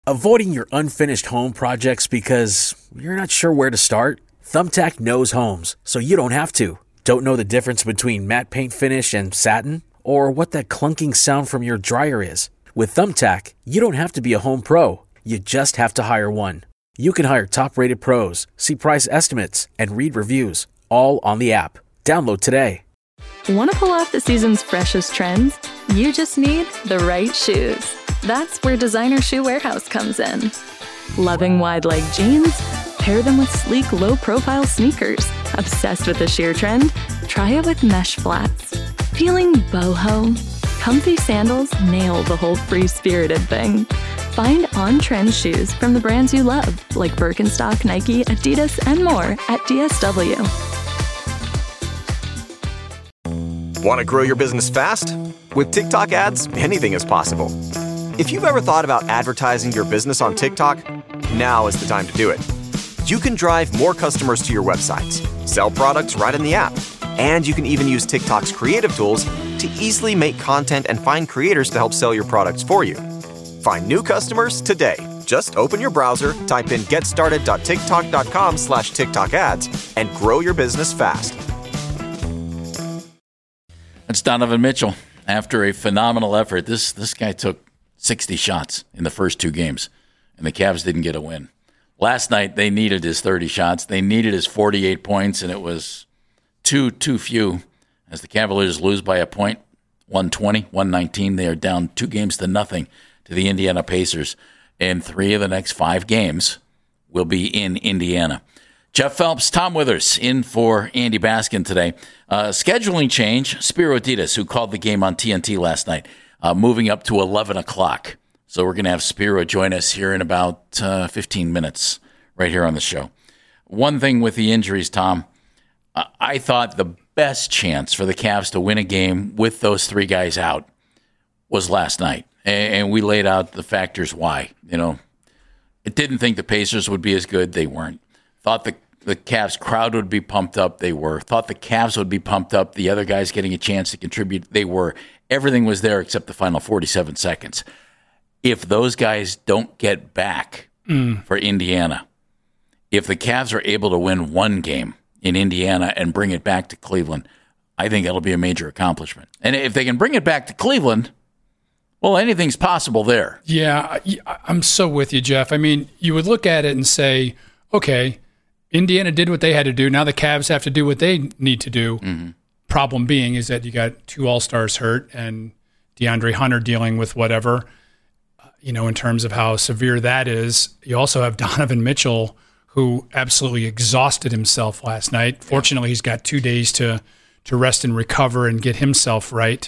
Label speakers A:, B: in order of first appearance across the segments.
A: Avoiding your unfinished home projects because you're not sure where to start? Thumbtack knows homes, so you don't have to. Don't know the difference between matte paint finish and satin? Or what that clunking sound from your dryer is? With Thumbtack, you don't have to be a home pro. You just have to hire one. You can hire top-rated pros, see price estimates, and read reviews, all on the app. Download today.
B: Want to pull off the season's freshest trends? You just need the right shoes. That's where Designer Shoe Warehouse comes in. Loving wide-leg jeans? Pair them with sleek, low-profile sneakers. Obsessed with the sheer trend? Try it with mesh flats. Feeling boho? Comfy sandals nail the whole free-spirited thing. Find on-trend shoes from the brands you love, like Birkenstock, Nike, Adidas, and more at DSW.
C: Want to grow your business fast? With TikTok ads, anything is possible. If you've ever thought about advertising your business on TikTok, now is the time to do it. You can drive more customers to your websites, sell products right in the app, and you can even use TikTok's creative tools to easily make content and find creators to help sell your products for you. Find new customers today. Just open your browser, type in getstarted.tiktok.com/TikTok ads, and grow your business fast.
D: That's Donovan Mitchell. After a phenomenal effort, this guy took 60 shots in the first two games, and the Cavs didn't get a win. Last night, they needed his 30 shots. They needed his 48 points, and it was too few as the Cavaliers lose by a point, 120-119. They are down 2-0 to the Indiana Pacers, and 3 of the next 5 games will be in Indiana. Jeff Phelps, Tom Withers in for Andy Baskin today. Scheduling change, Spiro Ditas, who called the game on TNT last night, moving up to 11 o'clock. So we're going to have Spiro join us here in about 15 minutes right here on the show. One thing with the injuries, Tom, I thought the best chance for the Cavs to win a game with those 3 guys out was last night. And we laid out the factors why. You know, it didn't think the Pacers would be as good. They weren't. Thought the Cavs crowd would be pumped up. They were. Thought the Cavs would be pumped up. The other guys getting a chance to contribute. They were. Everything was there except the final 47 seconds. If those guys don't get back for Indiana, if the Cavs are able to win one game in Indiana and bring it back to Cleveland, I think that'll be a major accomplishment. And if they can bring it back to Cleveland, well, anything's possible there.
E: Yeah, I'm so with you, Jeff. I mean, you would look at it and say, okay, Indiana did what they had to do. Now the Cavs have to do what they need to do. Mm-hmm. Problem being is that you got 2 All-Stars hurt and DeAndre Hunter dealing with whatever, in terms of how severe that is. You also have Donovan Mitchell, who absolutely exhausted himself last night. Fortunately, he's got 2 days to rest and recover and get himself right.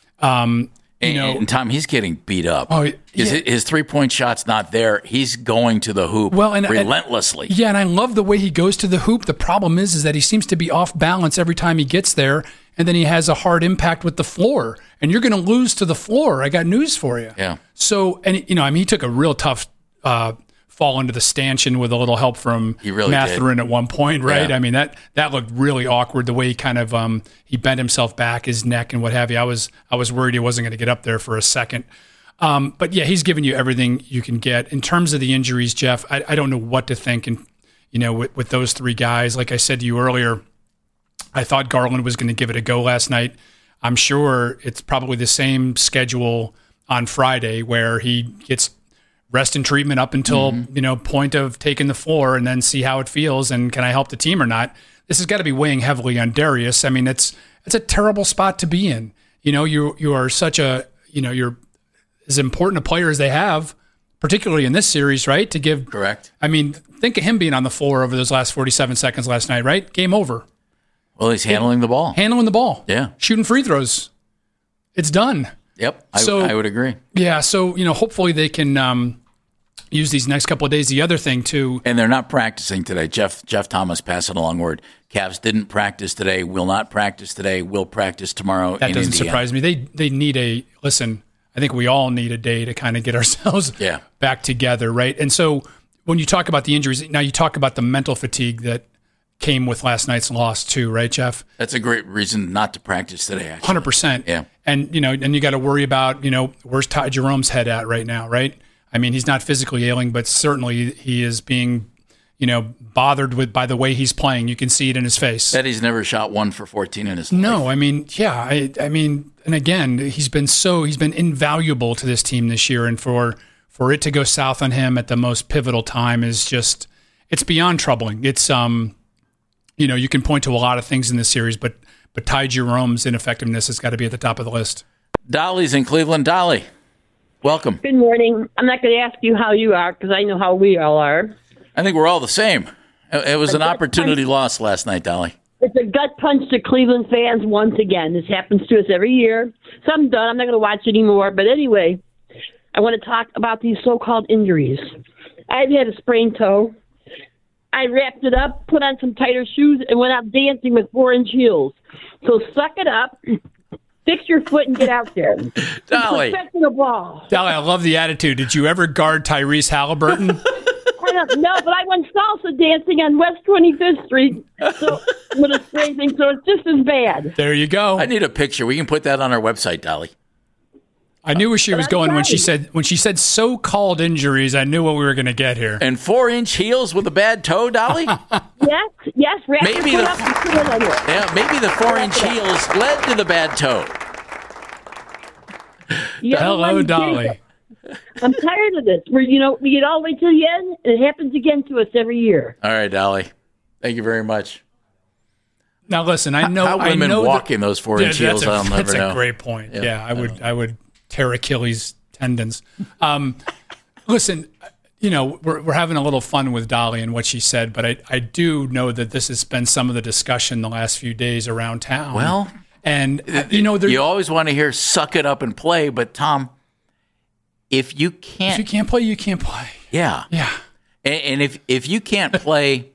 D: And Tom, he's getting beat up. Oh, yeah. His 3-point shot's not there. He's going to the hoop relentlessly.
E: And I love the way he goes to the hoop. The problem is that he seems to be off balance every time he gets there, and then he has a hard impact with the floor. And you're going to lose to the floor. I got news for you.
D: Yeah.
E: So, he took a real tough fall into the stanchion with a little help from Mathurin at one point, right? Yeah. I mean, that looked really awkward, the way he kind of he bent himself back, his neck and what have you. I was worried he wasn't going to get up there for a second. But yeah, he's given you everything you can get. In terms of the injuries, Jeff, I don't know what to think. And, with those 3 guys, like I said to you earlier, I thought Garland was going to give it a go last night. I'm sure it's probably the same schedule on Friday where he gets rest and treatment up until, point of taking the floor and then see how it feels and can I help the team or not. This has got to be weighing heavily on Darius. I mean, it's a terrible spot to be in. You are such a, you're as important a player as they have, particularly in this series, right? To give.
D: Correct.
E: I mean, think of him being on the floor over those last 47 seconds last night, right? Game over.
D: Well, he's handling the ball.
E: Yeah. Shooting free throws. It's done.
D: Yep. I would agree.
E: Yeah. So, hopefully they can use these next couple of days. The other thing, too.
D: And they're not practicing today. Jeff Thomas passing along word. Cavs didn't practice today, will not practice today, will practice tomorrow.
E: That doesn't surprise me. They need listen, I think we all need a day to kind of get ourselves back together, right? And so when you talk about the injuries, now you talk about the mental fatigue that came with last night's loss too, right, Jeff?
D: That's a great reason not to practice today, actually.
E: 100%.
D: Yeah.
E: And, and you got to worry about, where's Ty Jerome's head at right now, right? I mean, he's not physically ailing, but certainly he is being, bothered by the way he's playing. You can see it in his face.
D: That he's never shot 1 for 14 in his life.
E: No, I mean, yeah, I mean, and again, he's been invaluable to this team this year, and for it to go south on him at the most pivotal time is just, it's beyond troubling. It's, you can point to a lot of things in this series, but Ty Jerome's ineffectiveness has got to be at the top of the list.
D: Dolly's in Cleveland. Dolly, welcome.
F: Good morning. I'm not going to ask you how you are because I know how we all are.
D: I think we're all the same. It was an opportunity lost last night, Dolly.
F: It's a gut punch to Cleveland fans once again. This happens to us every year. So I'm done. I'm not going to watch anymore. But anyway, I want to talk about these so-called injuries. I've had a sprained toe. I wrapped it up, put on some tighter shoes, and went out dancing with 4-inch heels. So suck it up, fix your foot, and get out there.
D: Dolly.
F: The ball.
E: Dolly, I love the attitude. Did you ever guard Tyrese Halliburton?
F: I don't know, but I went salsa dancing on West 25th Street with a sprained thing, so it's just as bad.
E: There you go.
D: I need a picture. We can put that on our website, Dolly.
E: I knew where she was going when she said so-called injuries. I knew what we were going to get here.
D: And 4-inch heels with a bad toe, Dolly?
F: Yes.
D: Maybe the 4-inch heels led to the bad toe.
E: Hello, Dolly.
F: I'm tired of this. We get all the way to the end, and it happens again to us every year.
D: All right, Dolly. Thank you very much.
E: Now, listen, I know
D: how women walk in those 4-inch heels. I'll never know.
E: That's a great point. Yeah, I would tear Achilles tendons. Listen, we're having a little fun with Dolly and what she said, but I do know that this has been some of the discussion the last few days around town.
D: Well,
E: and
D: you always want to hear "suck it up and play," but Tom, if you can't
E: play, you can't play.
D: Yeah. And if you can't play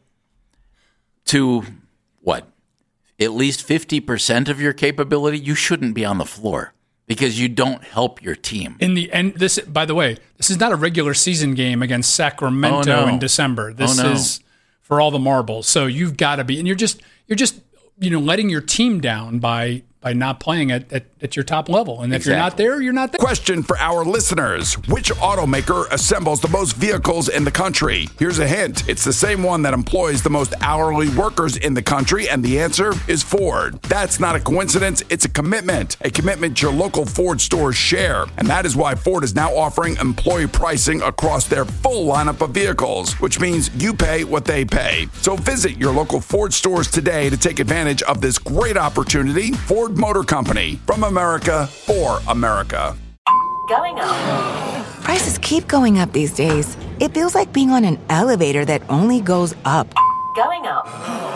D: to what, at least 50% of your capability, you shouldn't be on the floor. Because you don't help your team. In the end, this, by the way, this is not a regular season game against Sacramento in December. This is for all the marbles. So you've got to be, and you're just letting your team down by not playing at your top level. And if you're not there, you're not there.
G: Question for our listeners. Which automaker assembles the most vehicles in the country? Here's a hint. It's the same one that employs the most hourly workers in the country, and the answer is Ford. That's not a coincidence. It's a commitment your local Ford stores share. And that is why Ford is now offering employee pricing across their full lineup of vehicles, which means you pay what they pay. So visit your local Ford stores today to take advantage of this great opportunity. Ford Motor Company, from America for America.
H: Going up. Prices keep going up these days. It feels like being on an elevator that only goes up. Going up.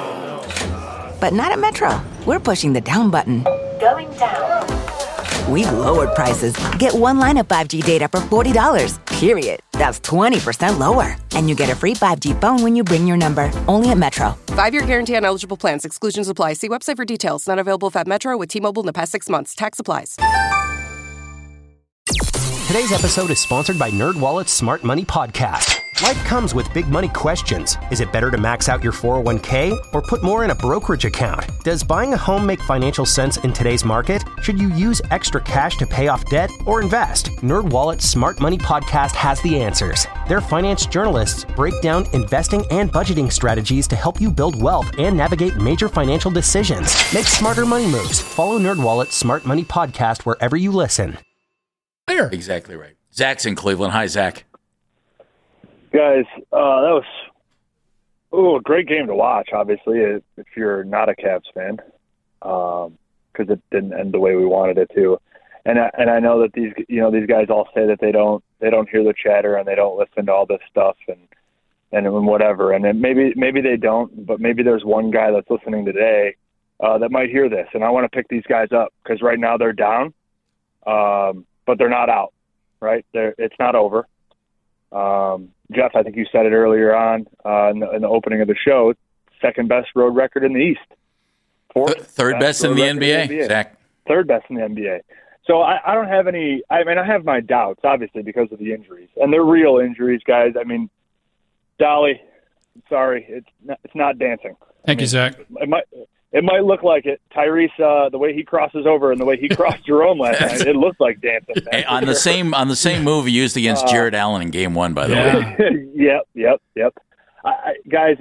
H: But not at Metro. We're pushing the down button. Going down. We've lowered prices. Get one line of 5G data for $40, period. That's 20% lower. And you get a free 5G phone when you bring your number. Only at Metro.
I: 5-year guarantee on eligible plans. Exclusions apply. See website for details. Not available if at Metro with T-Mobile in the past 6 months. Tax applies.
J: Today's episode is sponsored by NerdWallet's Smart Money Podcast. Life comes with big money questions. Is it better to max out your 401k or put more in a brokerage account? Does buying a home make financial sense in today's market? Should you use extra cash to pay off debt or invest? NerdWallet's Smart Money Podcast has the answers. Their finance journalists break down investing and budgeting strategies to help you build wealth and navigate major financial decisions. Make smarter money moves. Follow NerdWallet's Smart Money Podcast wherever you listen.
D: There. Exactly right. Zach's in Cleveland. Hi, Zach.
K: Guys, that was a great game to watch, obviously, if you're not a Cavs fan, because it didn't end the way we wanted it to. And I know that these guys all say that they don't hear the chatter and they don't listen to all this stuff and whatever. And then maybe they don't, but maybe there's one guy that's listening today that might hear this. And I want to pick these guys up because right now they're down, but they're not out, right? It's not over. Jeff, I think you said it earlier on in the opening of the show, second best road record in the East.
D: Third best in the NBA, Zach.
K: Third best in the NBA. So I don't have any – I mean, I have my doubts, obviously, because of the injuries. And they're real injuries, guys. I mean, Dolly, sorry, it's not dancing.
E: Thank you, Zach.
K: It might look like it. Tyrese, the way he crosses over and the way he crossed Jerome last night, it looked like dancing.
D: On the same move he used against Jared Allen in Game 1, by the way.
K: Yep. Guys,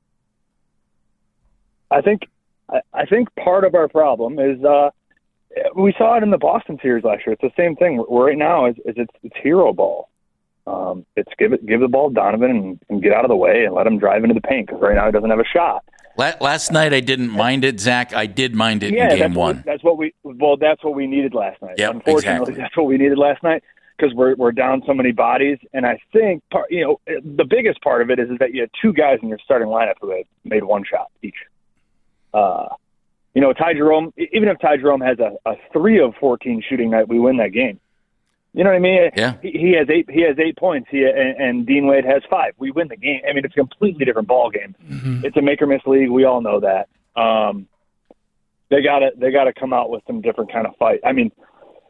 K: I think part of our problem is we saw it in the Boston series last year. It's the same thing. Right now, it's hero ball. It's give the ball to Donovan and get out of the way and let him drive into the paint, because right now he doesn't have a shot.
D: Last night I didn't mind it, Zach. I did mind it in Game 1.
K: That's what we needed last night.
D: Yep,
K: Unfortunately,
D: exactly.
K: That's what we needed last night, because we're down so many bodies. And I think the biggest part of it is that you had two guys in your starting lineup who had made one shot each. Ty Jerome, even if Ty Jerome has a 3 of 14 shooting night, we win that game. You know what I mean?
D: Yeah.
K: He has 8 points. And Dean Wade has 5. We win the game. I mean, it's a completely different ball game. Mm-hmm. It's a make or miss league. We all know that. They gotta come out with some different kind of fight. I mean,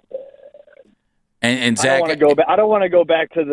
D: and Zach,
K: I don't want to go back to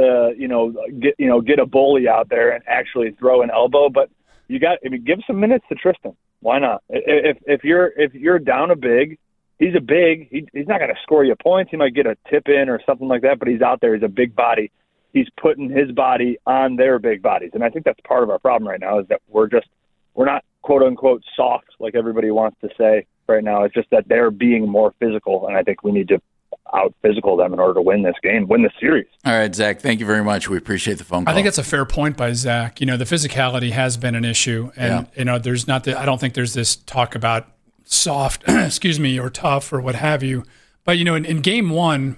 K: the get a bully out there and actually throw an elbow, but give some minutes to Tristan. Why not? If you're down a big. He's a big. He's not going to score you points. He might get a tip in or something like that, but he's out there. He's a big body. He's putting his body on their big bodies, and I think that's part of our problem right now, is that we're not quote unquote soft like everybody wants to say right now. It's just that they're being more physical, and I think we need to out physical them in order to win this game, win the series.
D: All right, Zach. Thank you very much. We appreciate the phone call.
E: I think that's a fair point by Zach. The physicality has been an issue, and there's not. I don't think there's this talk about soft, or tough or what have you. But, in Game 1,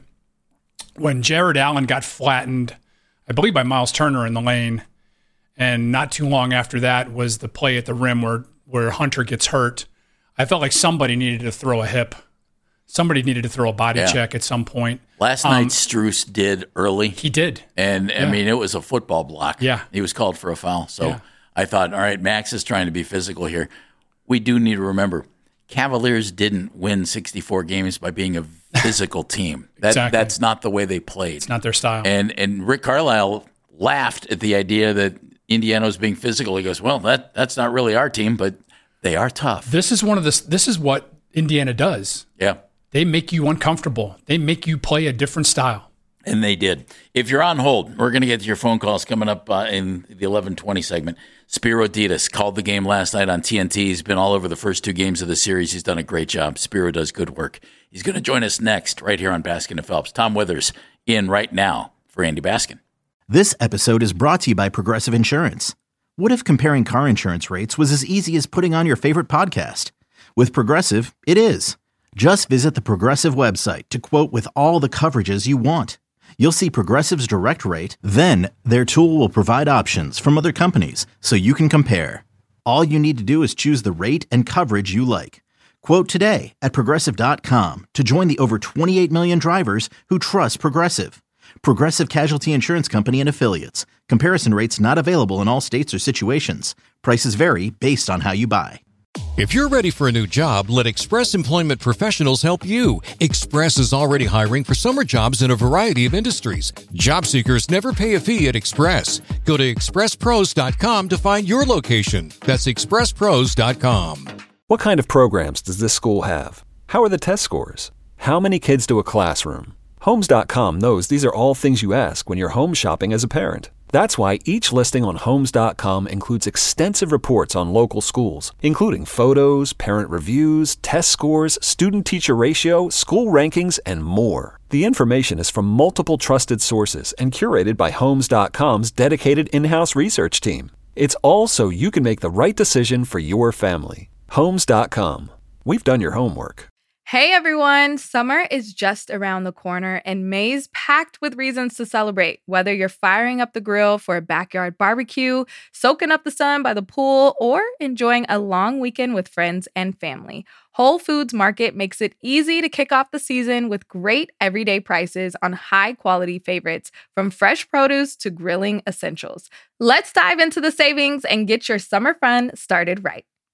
E: when Jared Allen got flattened, I believe by Miles Turner in the lane, and not too long after that was the play at the rim where Hunter gets hurt, I felt like somebody needed to throw a hip. Somebody needed to throw a body check at some point.
D: Last night, Strus did early.
E: He did.
D: And, I mean, it was a football block.
E: Yeah.
D: He was called for a foul. So I thought, all right, Max is trying to be physical here. We do need to remember, Cavaliers didn't win 64 games by being a physical team.
E: Exactly.
D: That's not the way they played.
E: It's not their style.
D: And Rick Carlisle laughed at the idea that Indiana was being physical. He goes, well, that's not really our team, but they are tough.
E: This is what Indiana does.
D: Yeah.
E: They make you uncomfortable. They make you play a different style.
D: And they did. If you're on hold, we're going to get to your phone calls coming up in the 11:20 segment. Spiro Ditas called the game last night on TNT. He's been all over the first 2 games of the series. He's done a great job. Spiro does good work. He's going to join us next right here on Baskin and Phelps. Tom Withers in right now for Andy Baskin.
L: This episode is brought to you by Progressive Insurance. What if comparing car insurance rates was as easy as putting on your favorite podcast? With Progressive, it is. Just visit the Progressive website to quote with all the coverages you want. You'll see Progressive's direct rate, then their tool will provide options from other companies so you can compare. All you need to do is choose the rate and coverage you like. Quote today at Progressive.com to join the over 28 million drivers who trust Progressive. Progressive Casualty Insurance Company and Affiliates. Comparison rates not available in all states or situations. Prices vary based on how you buy.
M: If you're ready for a new job, let Express Employment Professionals help you. Express is already hiring for summer jobs in a variety of industries. Job seekers never pay a fee at Express. Go to expresspros.com to find your location. That's expresspros.com.
N: What kind of programs does this school have? How are the test scores? How many kids to a classroom? Homes.com knows these are all things you ask when you're home shopping as a parent. That's why each listing on Homes.com includes extensive reports on local schools, including photos, parent reviews, test scores, student-teacher ratio, school rankings, and more. The information is from multiple trusted sources and curated by Homes.com's dedicated in-house research team. It's all so you can make the right decision for your family. Homes.com. We've done your homework.
O: Hey everyone, summer is just around the corner and May's packed with reasons to celebrate. Whether you're firing up the grill for a backyard barbecue, soaking up the sun by the pool, or enjoying a long weekend with friends and family, Whole Foods Market makes it easy to kick off the season with great everyday prices on high-quality favorites, from fresh produce to grilling essentials. Let's dive into the savings and get your summer fun started right.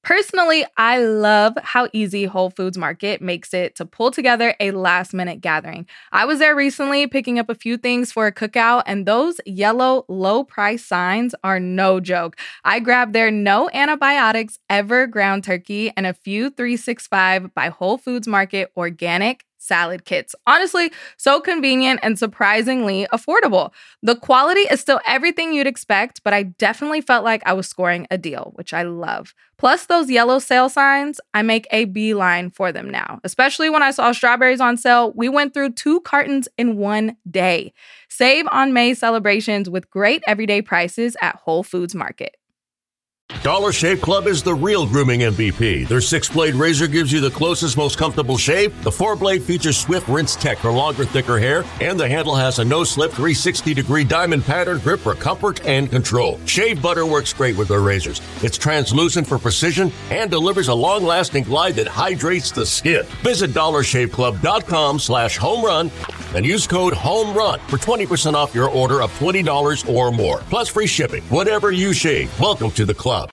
O: Personally, I love how easy Whole Foods Market makes it to pull together a last-minute gathering. I was there recently picking up a few things for a cookout, and those yellow low-price signs are no joke. I grabbed their no antibiotics ever ground turkey and a few 365 by Whole Foods Market organic salad kits. Honestly, so convenient and surprisingly affordable. The quality is still everything you'd expect, but I definitely felt like I was scoring a deal, which I love. Plus those yellow sale signs, I make a beeline for them now. Especially when I saw strawberries on sale, we went through 2 cartons in one day. Save on May celebrations with great everyday prices at Whole Foods Market.
P: Dollar Shave Club is the real grooming MVP. Their 6-blade razor gives you the closest, most comfortable shave. The 4-blade features Swift Rinse Tech for longer, thicker hair. And the handle has a no-slip 360-degree diamond pattern grip for comfort and control. Shave butter works great with their razors. It's translucent for precision and delivers a long-lasting glide that hydrates the skin. Visit DollarShaveClub.com/homerun and use code HOMERUN for 20% off your order of $20 or more. Plus free shipping. Whatever you shave, welcome to the club.